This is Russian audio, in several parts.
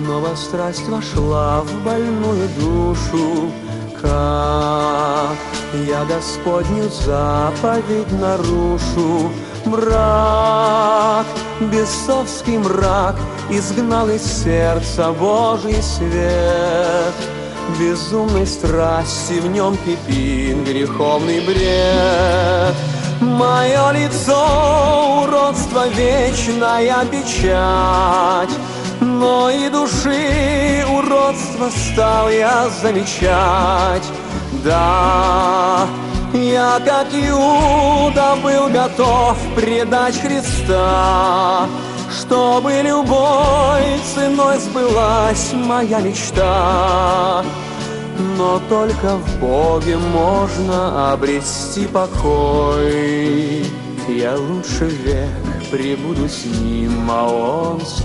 снова страсть вошла в больную душу. Как я Господню заповедь нарушу? Мрак, бесовский мрак изгнал из сердца Божий свет. Безумной страсти в нем кипит греховный бред. Мое лицо уродство, вечная печать, но и души уродство стал я замечать. Да, я, как Иуда, был готов предать Христа, чтобы любой ценой сбылась моя мечта. Но только в Боге можно обрести покой. Я лучше век пребуду с Ним, а Он со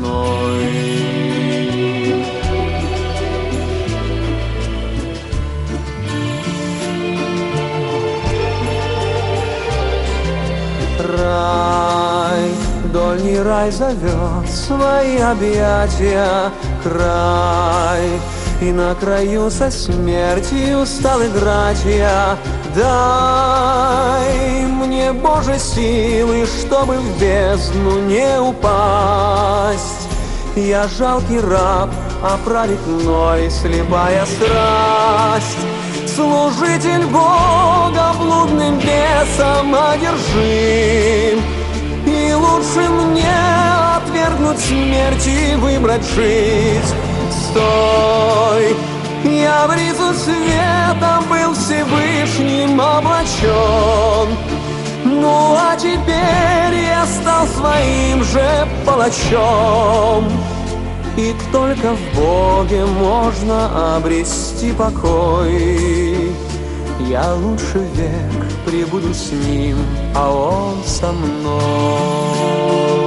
мной. Рай, дольний рай зовет свои объятия, край, и на краю со смертью стал играть я. Дай мне, Боже, силы, чтобы в бездну не упасть. Я жалкий раб, а праведной слепая страсть. Служитель Бога блудным бесом одержим, и лучше мне отвергнуть смерть и выбрать жить. Стой! Я в ризу света был Всевышним облачен, ну а теперь я стал своим же палачом. И только в Боге можно обрести покой. Я лучше век пребуду с Ним, а Он со мной.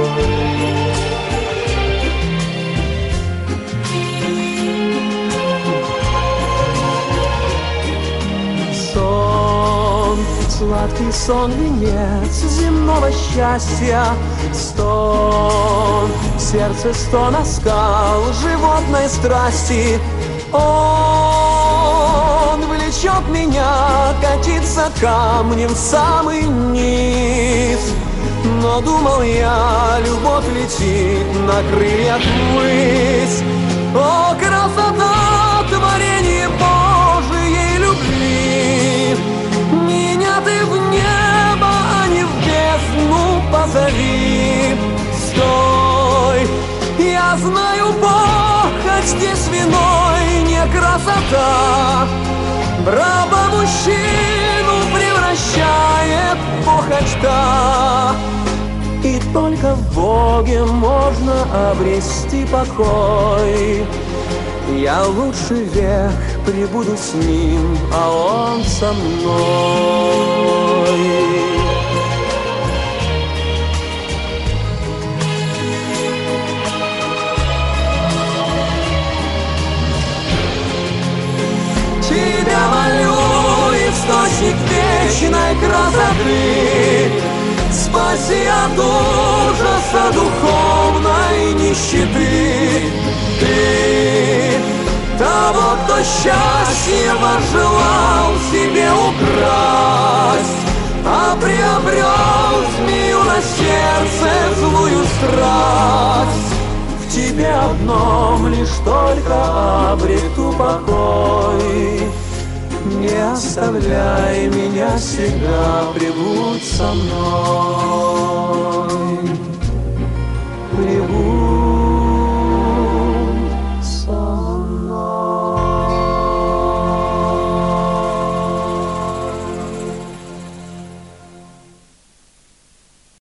Сладкий сон, венец земного счастья, стон, сердце стон, оскал животной страсти. Он влечет меня катиться камнем в самый низ. Но думал я, любовь летит на крыльях ввысь. О, красота, творение Божией любви! Меня ты в небо, а не в бездну позови. Стой, я знаю, похоть здесь виной не красота. Раба мужчину превращает похоть та. И только в Боге можно обрести покой. Я лучше век пребуду с Ним, а Он со мной. Тебя молю, источник вечной красоты, спаси от ужаса духовной нищеты. Ты того, кто счастье возжелал себе украсть, а приобрел змею на сердце злую страсть. В тебе одном лишь только обрету покой. Не оставляй меня, всегда пребудь со мной. Пребудь.